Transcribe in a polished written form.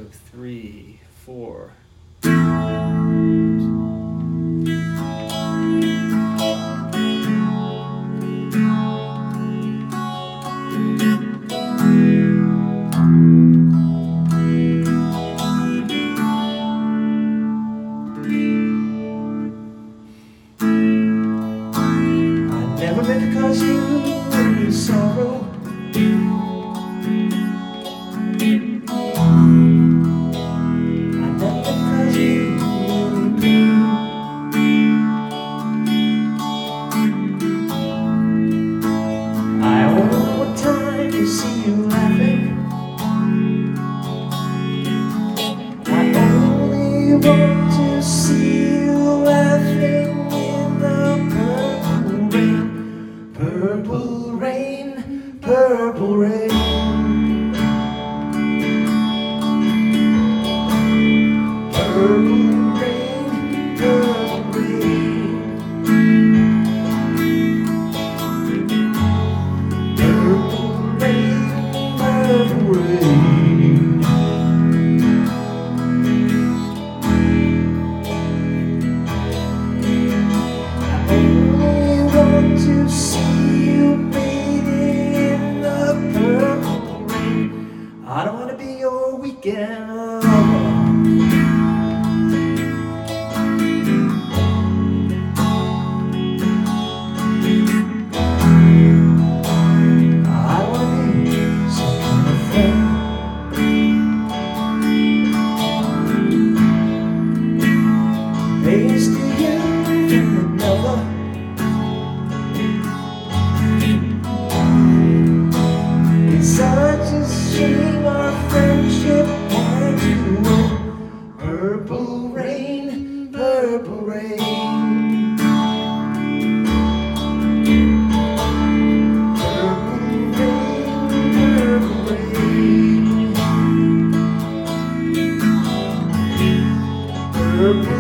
3, 4. Never meant to cause you any sorrow. I never meant to cause you any pain. I only want time to see you laughing. I only want to see you laughing in the purple rain, purple rain. Purple rain, purple rain. Purple rain, purple rain. I only want to see you bathing in the purple rain. I don't want to be your weekend lover. I want to be some kind of friend. Thanks to you from another. It's such a shame our friendship had to end. Purple rain, purple rain. Purple rain, purple rain. Purple